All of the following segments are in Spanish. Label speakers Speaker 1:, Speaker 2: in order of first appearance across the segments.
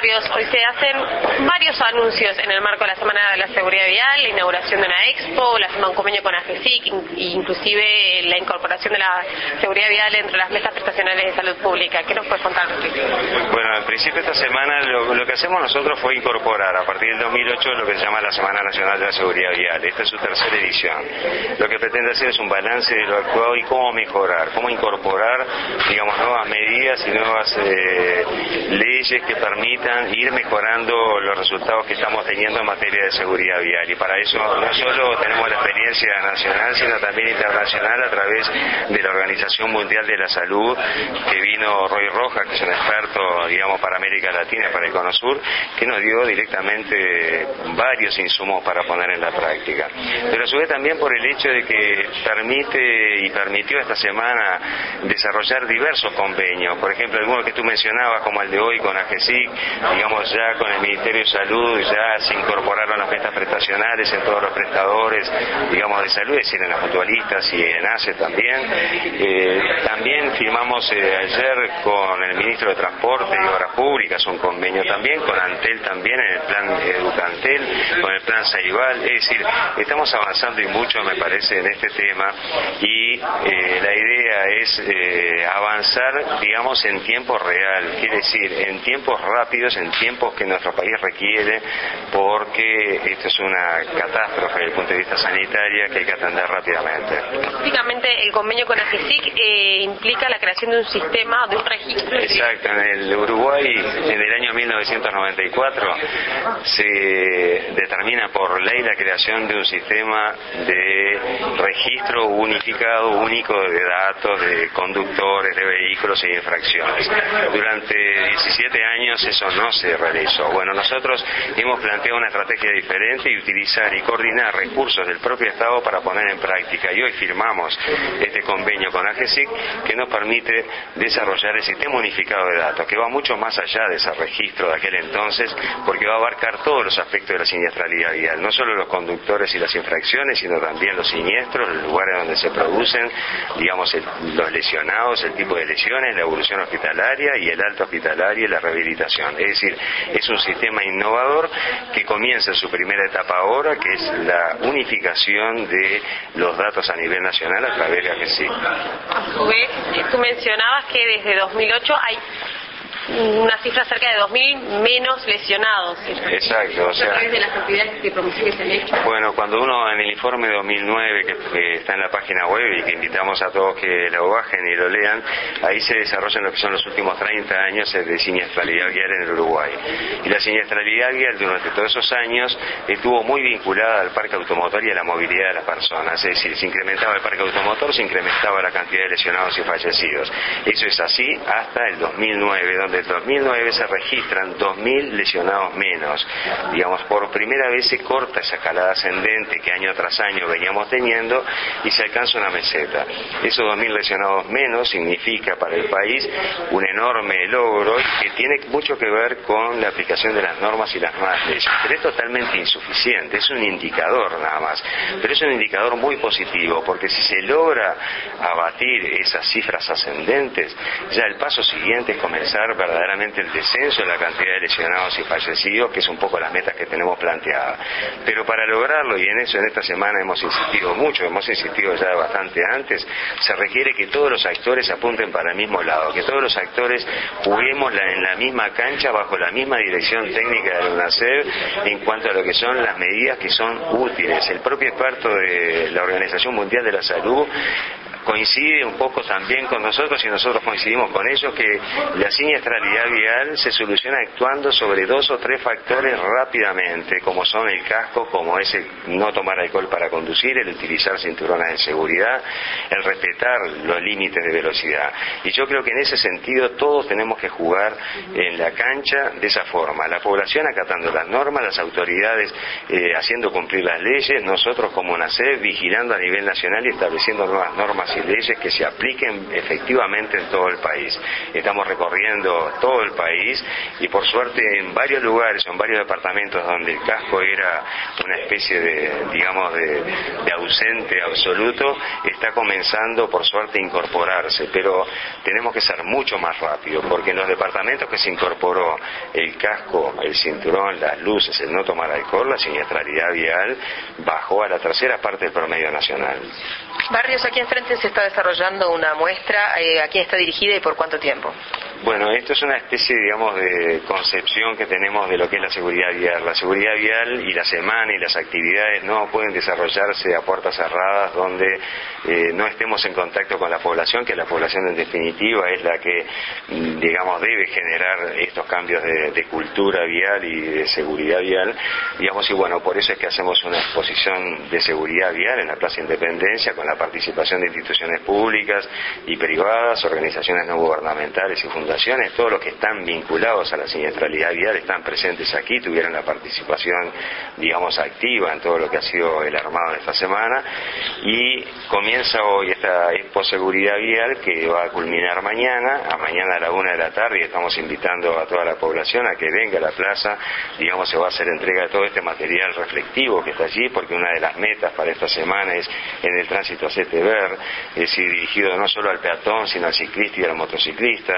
Speaker 1: Barrios, hoy se hacen varios anuncios en el marco de la Semana de la Seguridad Vial, la inauguración de una expo, la firma de un convenio con AGESIC, inclusive la incorporación de la seguridad vial entre las mesas prestacionales de salud pública. ¿Qué nos puedes contar?
Speaker 2: Bueno, en principio esta semana lo que hacemos nosotros fue incorporar a partir del 2008 lo que se llama la Semana Nacional de la Seguridad Vial. Esta es su tercera edición. Lo que pretende hacer es un balance de lo actuado y cómo mejorar, cómo incorporar, digamos, nuevas medidas y nuevas leyes que permitan ir mejorando los resultados que estamos teniendo en materia de seguridad vial. Y para eso no solo tenemos la experiencia nacional, sino también internacional a través de la Organización Mundial de la Salud, que vino Roy Rojas, que es un experto, digamos, para América Latina, para el Cono Sur, que nos dio directamente varios insumos para poner en la práctica. Pero a su vez también por el hecho de que permitió esta semana desarrollar diversos convenios. Por ejemplo, algunos que tú mencionabas, como el de hoy con AGESIC, digamos, ya con el Ministerio de Salud, ya se incorporaron las mesas prestacionales en todos los prestadores, digamos, de salud, es decir, en las mutualistas y en ACE también. También firmamos ayer con el Ministro de Transporte y Obras Públicas un convenio también, con Antel también, en el plan Educantel, con el plan Saibal. Es decir, estamos avanzando y mucho, me parece, en este tema, y la idea es avanzar, digamos, en tiempo real, quiere decir, en tiempos rápidos, en tiempos que nuestro país requiere, porque esto es una catástrofe desde el punto de vista sanitario que hay que atender rápidamente.
Speaker 1: Específicamente, el convenio con AGESIC implica la creación de un sistema, de un registro.
Speaker 2: Exacto, en el Uruguay, en el año 1994, se determina por ley la creación de un sistema de registro unificado, único de datos de conductores, de vehículos e infracciones. Durante 17 años eso no se realizó. Bueno, nosotros hemos planteado una estrategia diferente y utilizar y coordinar recursos del propio Estado para poner en práctica. Y hoy firmamos este convenio con AGESIC que nos permite desarrollar el sistema unificado de datos, que va mucho más allá de ese registro de aquel entonces, porque va a abarcar todos los aspectos de la siniestralidad vial, no solo los conductores y las infracciones, sino también los siniestros, los lugares donde se producen, digamos, los lesionados, el tipo de lesiones, la evolución hospitalaria y el alta hospitalaria y la rehabilitación. Es decir, es un sistema innovador que comienza en su primera etapa ahora, que es la unificación de los datos a nivel nacional a través de AGESIC.
Speaker 1: A su vez, tú mencionabas que desde 2008 hay una cifra cerca de 2.000 menos lesionados.
Speaker 2: Exacto, o sea,
Speaker 1: a través de las actividades de promoción que se han hecho.
Speaker 2: Bueno, cuando uno en el informe 2009 que está en la página web y que invitamos a todos que lo bajen y lo lean, ahí se desarrollan lo que son los últimos 30 años de siniestralidad vial en el Uruguay. Y la siniestralidad vial durante todos esos años estuvo muy vinculada al parque automotor y a la movilidad de las personas. Es decir, se incrementaba el parque automotor, se incrementaba la cantidad de lesionados y fallecidos. Eso es así hasta el 2009, donde en 2009 se registran 2.000 lesionados menos. Digamos, por primera vez se corta esa escalada ascendente que año tras año veníamos teniendo y se alcanza una meseta. Esos 2.000 lesionados menos significa para el país un enorme logro que tiene mucho que ver con la aplicación de las normas y las nuevas leyes. Pero es totalmente insuficiente, es un indicador nada más. Pero es un indicador muy positivo, porque si se logra abatir esas cifras ascendentes, ya el paso siguiente es comenzar verdaderamente el descenso de la cantidad de lesionados y fallecidos, que es un poco las metas que tenemos planteadas. Pero para lograrlo, y en eso en esta semana hemos insistido mucho, hemos insistido ya bastante antes, se requiere que todos los actores apunten para el mismo lado, que todos los actores juguemos en la misma cancha, bajo la misma dirección técnica de la UNACEB, en cuanto a lo que son las medidas que son útiles. El propio experto de la Organización Mundial de la Salud coincide un poco también con nosotros y nosotros coincidimos con ellos, que la siniestralidad vial se soluciona actuando sobre 2 o 3 factores rápidamente, como son el casco, como es el no tomar alcohol para conducir, el utilizar cinturones de seguridad, el respetar los límites de velocidad. Y yo creo que en ese sentido todos tenemos que jugar en la cancha de esa forma, la población acatando las normas, las autoridades haciendo cumplir las leyes, nosotros como UNACEB vigilando a nivel nacional y estableciendo nuevas normas y leyes que se apliquen efectivamente en todo el país. Estamos recorriendo todo el país y por suerte en varios lugares, en varios departamentos donde el casco era una especie de ausente absoluto, está comenzando por suerte a incorporarse, pero tenemos que ser mucho más rápido, porque en los departamentos que se incorporó el casco, el cinturón, las luces, el no tomar alcohol, la siniestralidad vial bajó a la tercera parte del promedio nacional.
Speaker 3: Barrios, aquí enfrente se está desarrollando una muestra, ¿a quién está dirigida y por cuánto tiempo?
Speaker 2: Bueno, esto es una especie, de concepción que tenemos de lo que es la seguridad vial. La seguridad vial y la semana y las actividades no pueden desarrollarse a puertas cerradas donde no estemos en contacto con la población, que la población en definitiva es la que, debe generar estos cambios de cultura vial y de seguridad vial, y bueno, por eso es que hacemos una exposición de seguridad vial en la Plaza Independencia con la participación de instituciones públicas y privadas, organizaciones no gubernamentales y fundaciones. Todos los que están vinculados a la siniestralidad vial están presentes aquí, tuvieron la participación, activa en todo lo que ha sido el armado de esta semana, y comienza hoy esta Expo Seguridad Vial que va a culminar mañana a la 1 de la tarde, y estamos invitando a toda la población a que venga a la plaza. Se va a hacer entrega de todo este material reflectivo que está allí, porque una de las metas para esta semana es en el tránsito hacete ver, es decir, dirigido no solo al peatón, sino al ciclista y al motociclista.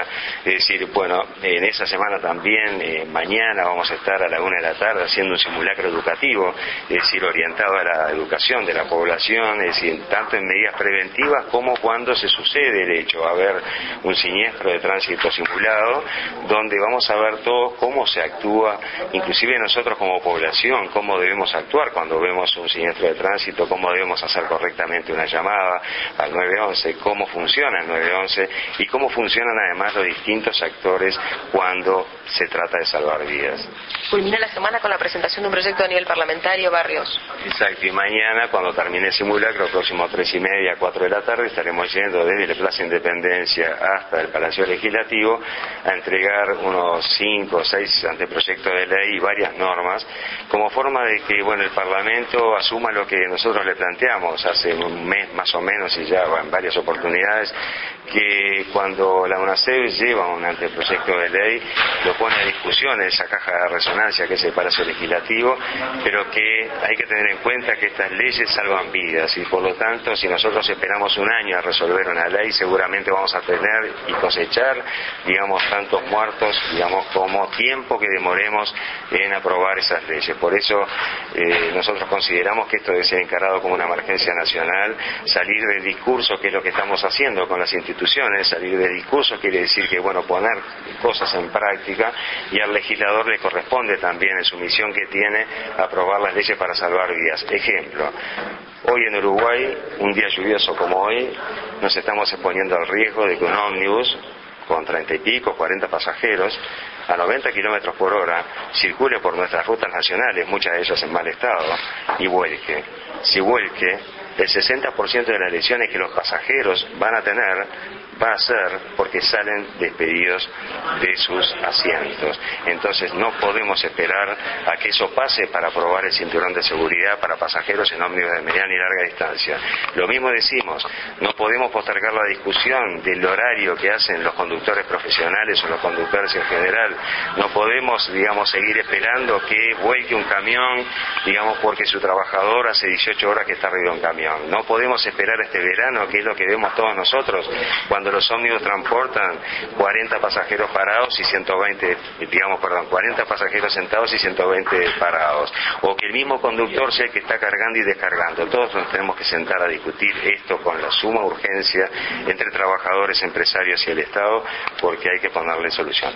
Speaker 2: En esa semana también, mañana vamos a estar a la 1 de la tarde haciendo un simulacro educativo, es decir, orientado a la educación de la población, es decir, tanto en medidas preventivas como cuando se sucede el hecho, va a haber un siniestro de tránsito simulado, donde vamos a ver todo cómo se actúa, inclusive nosotros como población, cómo debemos actuar cuando vemos un siniestro de tránsito, cómo debemos hacer correctamente una llamada al 911, cómo funciona el 911 y cómo funcionan además los distintos actores cuando se trata de salvar vidas.
Speaker 3: Culmina la semana con la presentación de un proyecto a nivel parlamentario, Barrios.
Speaker 2: Exacto, y mañana cuando termine el simulacro, próximo 3:30, 4 de la tarde, estaremos yendo desde la Plaza Independencia hasta el Palacio Legislativo a entregar unos 5 o 6 anteproyectos de ley y varias normas, como forma de que el Parlamento asuma lo que nosotros le planteamos hace un mes más o menos, y ya en varias oportunidades, que cuando la UNACEB lleva un anteproyecto de ley, lo pone a discusión en esa caja de resonancia que es el Palacio Legislativo, pero que hay que tener en cuenta que estas leyes salvan vidas, y por lo tanto, si nosotros esperamos un año a resolver una ley, seguramente vamos a tener y cosechar, tantos muertos, como tiempo que demoremos en aprobar esas leyes. Por eso nosotros consideramos que esto debe ser encarado como una emergencia nacional, salir del discurso, que es lo que estamos haciendo con las instituciones. Salir del discurso quiere decir que, poner cosas en práctica, y al legislador le corresponde también en su misión que tiene aprobar las leyes para salvar vidas. Ejemplo, hoy en Uruguay, un día lluvioso como hoy, nos estamos exponiendo al riesgo de que un ómnibus con 30 y pico, 40 pasajeros, a 90 kilómetros por hora, circule por nuestras rutas nacionales, muchas de ellas en mal estado, y vuelque. Si vuelque, el 60% de las lesiones que los pasajeros van a tener va a ser porque salen despedidos de sus asientos. Entonces no podemos esperar a que eso pase para aprobar el cinturón de seguridad para pasajeros en ómnibus de mediana y larga distancia. Lo mismo decimos, no podemos postergar la discusión del horario que hacen los conductores profesionales o los conductores en general. No podemos, seguir esperando que vuelque un camión, porque su trabajador hace 18 horas que está arriba de un camión. No podemos esperar este verano, que es lo que vemos todos nosotros, cuando los ómnibus transportan 40 pasajeros parados y 40 pasajeros sentados y 120 parados, o que el mismo conductor sea el que está cargando y descargando. Todos nos tenemos que sentar a discutir esto con la suma urgencia entre trabajadores, empresarios y el Estado, porque hay que ponerle solución.